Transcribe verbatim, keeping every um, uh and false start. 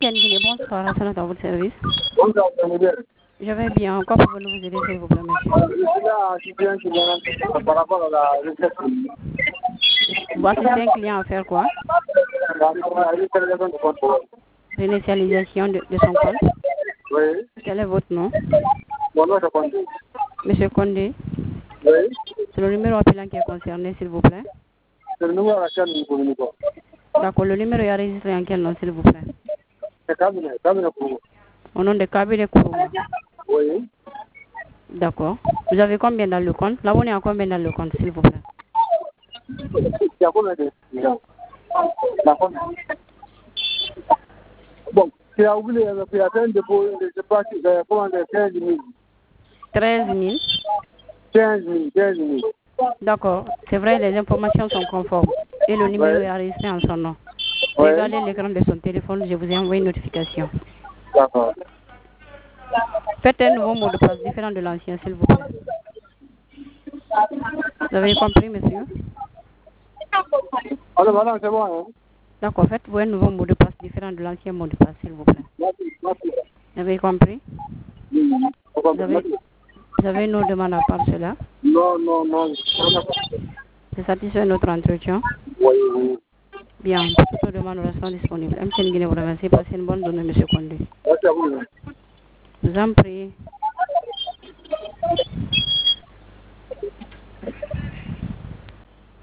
Ken Guinée, bonsoir, à à votre service. Bonsoir, bien. Je vais bien. Encore pouvons-nous vous aider, s'il vous plaît, monsieur? Là, je suis bien par rapport à la réception. Vous assistez un client à faire quoi? L'initialisation de, de son compte. Oui. Quel est votre nom? Mon nom, c'est Condé. Monsieur Condé. Oui. C'est le numéro appelant qui est concerné, s'il vous plaît. C'est le numéro à laquelle nous communiquons. D'accord, le numéro est enregistré en quel nom, s'il vous plaît? C'est cabinet, cabinet pour vous. Au nom de Kabile Kourouma. Oui. D'accord. Vous avez combien dans le compte? L'abonné a combien dans le compte, s'il vous plaît? Il y a combien de la combien? Bon, tu as oublié, tu as fait un dépôt, je ne sais pas si c'est comment dire, quinze mille. treize mille. quinze mille, quinze mille. D'accord. C'est vrai, les informations sont conformes. Et le numéro Oui. est enregistré en son nom. Oui. Regardez l'écran de son téléphone, je vous ai envoyé une notification. D'accord. Faites un nouveau mot de passe différent de l'ancien, s'il vous plaît. Vous avez compris, monsieur? Alors, madame, c'est bon, hein? D'accord, faites-vous un nouveau mot de passe différent de l'ancien mot de passe, s'il vous plaît. Merci, merci. Vous avez compris? Mmh. Vous avez, vous avez une autre demande à part cela? Non, non, non. C'est satisfait notre entretien? Oui, oui. Bien, toutes nos demandes resteront disponibles. M. Guinée vous remercie. Passez une bonne journée, monsieur Condé. Merci à vous. Je vous en prie.